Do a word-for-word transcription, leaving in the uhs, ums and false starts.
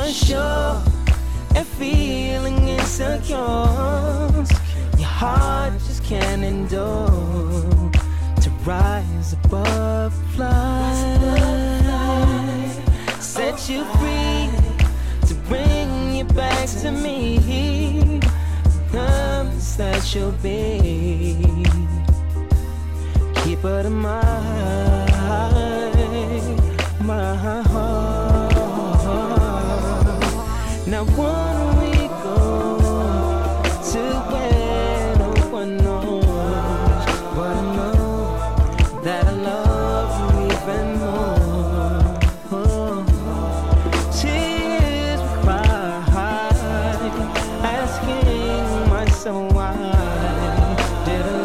unsure and feeling insecure. Your heart just can't endure to rise above, fly, set you free to bring you back to me. Promise that you'll be keeper to my my heart. Now when we go to where no one knows, but I know that I love you even more. Oh, tears we cry, asking myself why did I